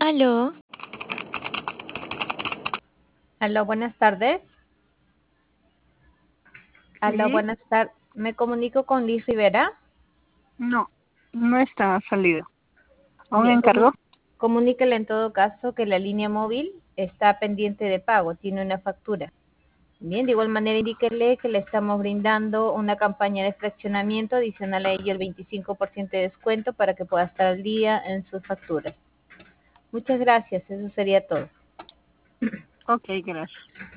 Aló, Aló, buenas tardes. Aló, Sí, buenas tardes. Me comunico con Liz Rivera. no, no está salido. ¿Aún Bien, encargó? comuníquele en todo caso que la línea móvil está pendiente de pago, tiene una factura. Bien, de igual manera indíquele que le estamos brindando una campaña de fraccionamiento adicional a ello el 25% de descuento para que pueda estar al día en sus facturas. Muchas gracias, eso sería todo. Ok, gracias.